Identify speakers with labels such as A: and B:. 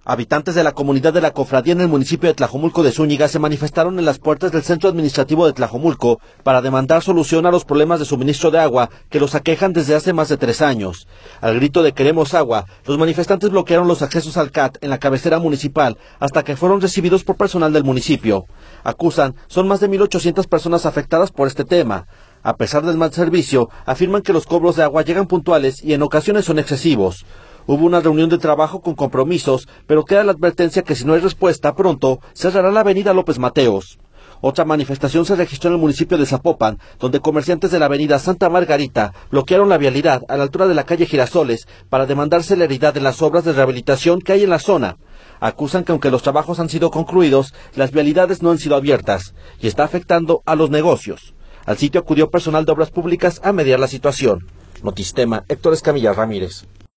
A: Habitantes de la comunidad de la Cofradía en el municipio de Tlajomulco de Zúñiga se manifestaron en las puertas del centro administrativo de Tlajomulco para demandar solución a los problemas de suministro de agua que los aquejan desde hace más de 3 años. Al grito de "queremos agua", los manifestantes bloquearon los accesos al CAT en la cabecera municipal hasta que fueron recibidos por personal del municipio. Acusan, son más de 1,800 personas afectadas por este tema. A pesar del mal servicio, afirman que los cobros de agua llegan puntuales y en ocasiones son excesivos. Hubo una reunión de trabajo con compromisos, pero queda la advertencia que si no hay respuesta pronto, cerrará la avenida López Mateos. Otra manifestación se registró en el municipio de Zapopan, donde comerciantes de la avenida Santa Margarita bloquearon la vialidad a la altura de la calle Girasoles para demandar celeridad en las obras de rehabilitación que hay en la zona. Acusan que aunque los trabajos han sido concluidos, las vialidades no han sido abiertas y está afectando a los negocios. Al sitio acudió personal de obras públicas a mediar la situación. Notistema, Héctor Escamilla Ramírez.